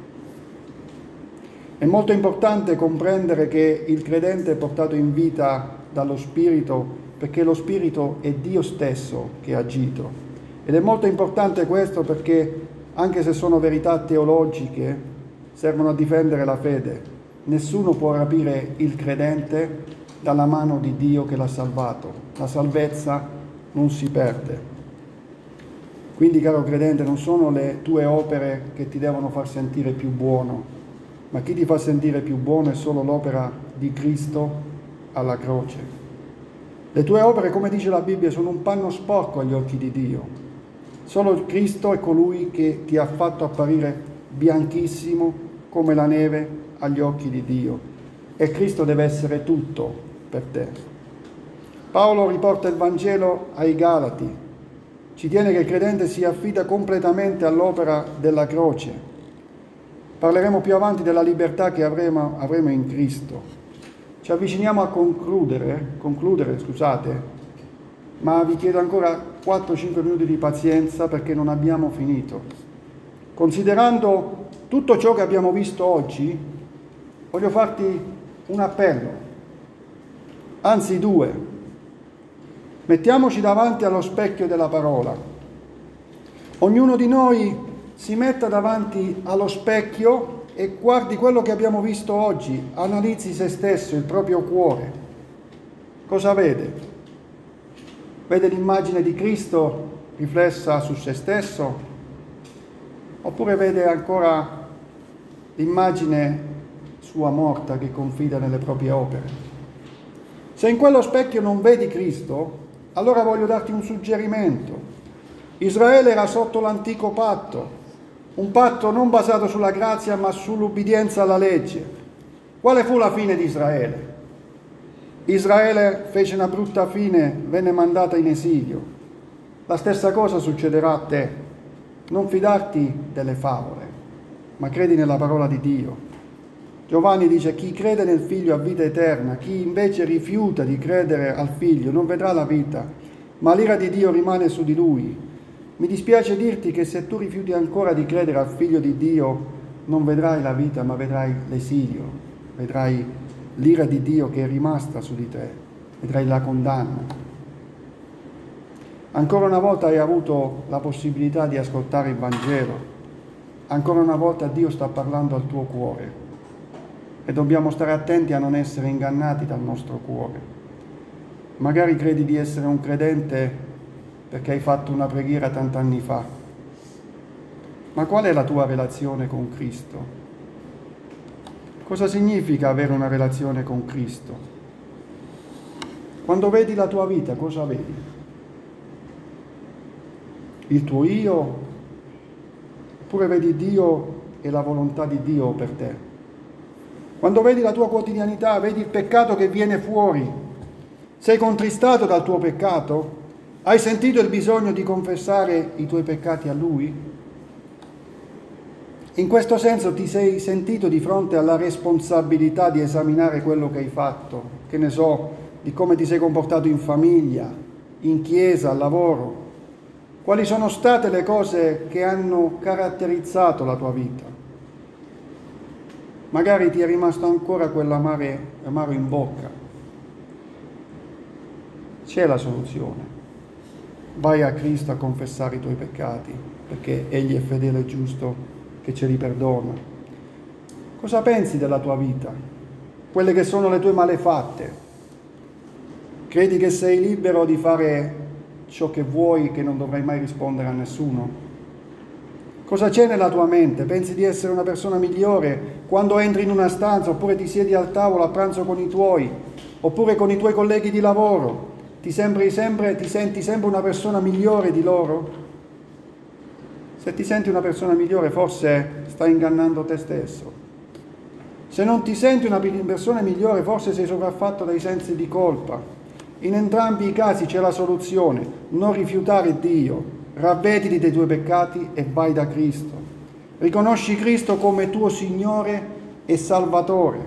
È molto importante comprendere che il credente è portato in vita dallo Spirito, perché lo Spirito è Dio stesso che ha agito. Ed è molto importante questo perché, anche se sono verità teologiche, servono a difendere la fede. Nessuno può rapire il credente dalla mano di Dio che l'ha salvato. La salvezza non si perde. Quindi, caro credente, non sono le tue opere che ti devono far sentire più buono, ma chi ti fa sentire più buono è solo l'opera di Cristo alla croce. Le tue opere, come dice la Bibbia, sono un panno sporco agli occhi di Dio. Solo Cristo è colui che ti ha fatto apparire bianchissimo come la neve agli occhi di Dio. E Cristo deve essere tutto per te. Paolo riporta il Vangelo ai Galati. Ci tiene che il credente si affida completamente all'opera della croce. Parleremo più avanti della libertà che avremo in Cristo. Ci avviciniamo a concludere, ma vi chiedo ancora 4-5 minuti di pazienza perché non abbiamo finito. Considerando tutto ciò che abbiamo visto oggi, voglio farti un appello, anzi due. Mettiamoci davanti allo specchio della parola. Ognuno di noi si metta davanti allo specchio e guardi quello che abbiamo visto oggi, analizzi se stesso, il proprio cuore. Cosa vede? Vede l'immagine di Cristo riflessa su se stesso? Oppure vede ancora l'immagine sua morta che confida nelle proprie opere? Se in quello specchio non vedi Cristo, allora voglio darti un suggerimento. Israele era sotto l'antico patto, un patto non basato sulla grazia ma sull'ubbidienza alla legge. Quale fu la fine di Israele? Israele fece una brutta fine, venne mandata in esilio. La stessa cosa succederà a te. Non fidarti delle favole, ma credi nella parola di Dio. Giovanni dice: chi crede nel Figlio ha vita eterna, chi invece rifiuta di credere al Figlio non vedrà la vita, ma l'ira di Dio rimane su di lui. Mi dispiace dirti che se tu rifiuti ancora di credere al Figlio di Dio, non vedrai la vita, ma vedrai l'esilio, vedrai l'ira di Dio che è rimasta su di te, vedrai la condanna. Ancora una volta hai avuto la possibilità di ascoltare il Vangelo, ancora una volta Dio sta parlando al tuo cuore. E dobbiamo stare attenti a non essere ingannati dal nostro cuore. Magari credi di essere un credente perché hai fatto una preghiera tanti anni fa. Ma qual è la tua relazione con Cristo? Cosa significa avere una relazione con Cristo? Quando vedi la tua vita, cosa vedi? il tuo io, oppure vedi Dio e la volontà di Dio per te. Quando vedi la tua quotidianità, vedi il peccato che viene fuori, sei contristato dal tuo peccato? Hai sentito il bisogno di confessare i tuoi peccati a Lui? In questo senso ti sei sentito di fronte alla responsabilità di esaminare quello che hai fatto, che ne so, di come ti sei comportato in famiglia, in chiesa, al lavoro. Quali sono state le cose che hanno caratterizzato la tua vita? Magari ti è rimasto ancora quell'amaro in bocca. C'è la soluzione. Vai a Cristo a confessare i tuoi peccati, perché Egli è fedele e giusto che ce li perdona. Cosa pensi della tua vita? Quelle che sono le tue malefatte? Credi che sei libero di fare ciò che vuoi, che non dovrai mai rispondere a nessuno? Cosa c'è nella tua mente? Pensi di essere una persona migliore quando entri in una stanza, oppure ti siedi al tavolo a pranzo con i tuoi, oppure con i tuoi colleghi di lavoro? Ti senti sempre una persona migliore di loro? Se ti senti una persona migliore, forse stai ingannando te stesso. Se non ti senti una persona migliore, forse sei sopraffatto dai sensi di colpa. In entrambi i casi c'è la soluzione: non rifiutare Dio, ravvediti dei tuoi peccati e vai da Cristo. Riconosci Cristo come tuo Signore e Salvatore.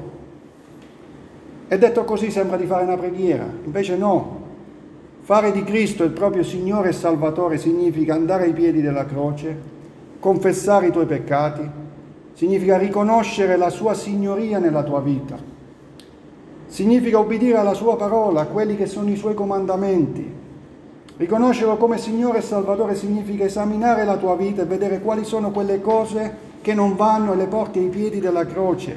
E detto così sembra di fare una preghiera, invece no. Fare di Cristo il proprio Signore e Salvatore significa andare ai piedi della croce, confessare i tuoi peccati, significa riconoscere la sua signoria nella tua vita, significa obbedire alla sua parola, a quelli che sono i suoi comandamenti. Riconoscerlo come Signore e Salvatore significa esaminare la tua vita e vedere quali sono quelle cose che non vanno e le porti ai piedi della croce,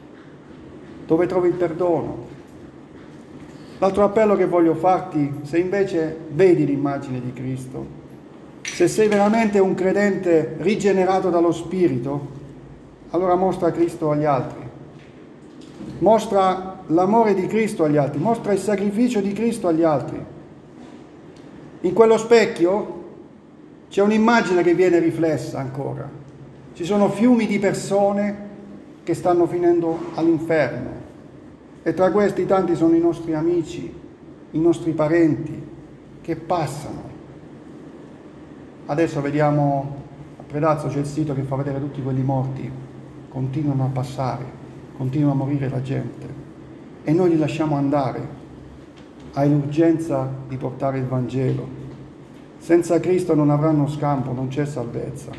dove trovi il perdono. L'altro appello che voglio farti, se invece vedi l'immagine di Cristo, se sei veramente un credente rigenerato dallo Spirito, allora mostra Cristo agli altri. Mostra l'amore di Cristo agli altri, mostra il sacrificio di Cristo agli altri. In quello specchio c'è un'immagine che viene riflessa ancora. Ci sono fiumi di persone che stanno finendo all'inferno. E tra questi tanti sono i nostri amici, i nostri parenti che passano. Adesso vediamo, a Predazzo c'è il sito che fa vedere tutti quelli morti, continuano a passare, continua a morire la gente e noi li lasciamo andare. Hai l'urgenza di portare il Vangelo. Senza Cristo non avranno scampo, non c'è salvezza.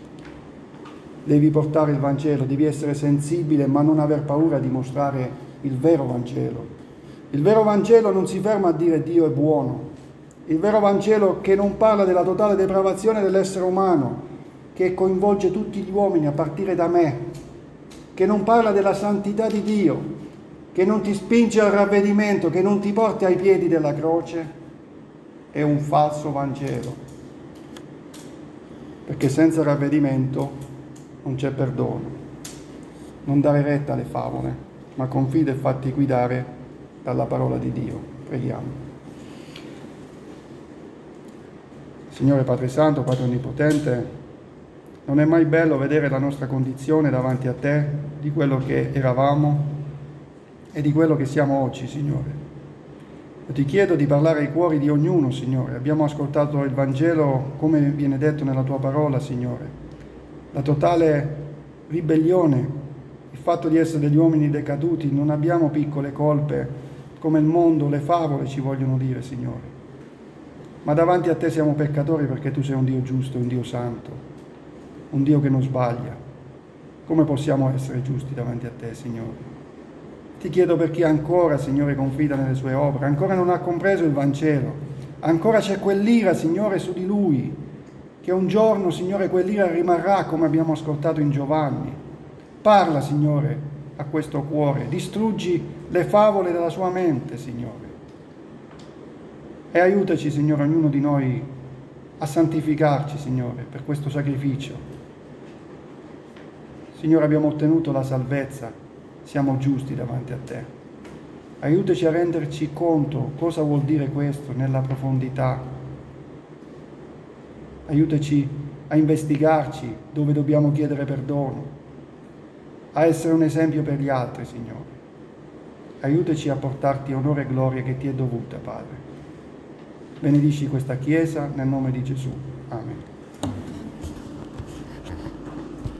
Devi portare il Vangelo, devi essere sensibile ma non aver paura di mostrare il vero Vangelo. Il vero Vangelo non si ferma a dire Dio è buono. Il vero Vangelo che non parla della totale depravazione dell'essere umano, che coinvolge tutti gli uomini a partire da me, che non parla della santità di Dio, che non ti spinge al ravvedimento, che non ti porta ai piedi della croce, è un falso Vangelo. Perché senza ravvedimento non c'è perdono. Non dare retta alle favole, ma confida e fatti guidare dalla parola di Dio. Preghiamo. Signore Padre Santo, Padre Onnipotente, non è mai bello vedere la nostra condizione davanti a Te, di quello che eravamo e di quello che siamo oggi, Signore. Io ti chiedo di parlare ai cuori di ognuno, Signore. Abbiamo ascoltato il Vangelo come viene detto nella Tua parola, Signore. La totale ribellione, il fatto di essere degli uomini decaduti, non abbiamo piccole colpe come il mondo, le favole ci vogliono dire, Signore. Ma davanti a Te siamo peccatori perché Tu sei un Dio giusto, un Dio santo, un Dio che non sbaglia. Come possiamo essere giusti davanti a Te, Signore? Ti chiedo per chi ancora, Signore, confida nelle Sue opere, ancora non ha compreso il Vangelo, ancora c'è quell'ira, Signore, su di lui, che un giorno, Signore, quell'ira rimarrà come abbiamo ascoltato in Giovanni. Parla, Signore, a questo cuore, distruggi le favole della sua mente, Signore. E aiutaci, Signore, ognuno di noi a santificarci, Signore, per questo sacrificio. Signore, abbiamo ottenuto la salvezza, siamo giusti davanti a Te. Aiutaci a renderci conto cosa vuol dire questo nella profondità. Aiutaci a investigarci dove dobbiamo chiedere perdono, a essere un esempio per gli altri, Signore. Aiutaci a portarti onore e gloria che ti è dovuta, Padre. Benedici questa Chiesa nel nome di Gesù. Amen.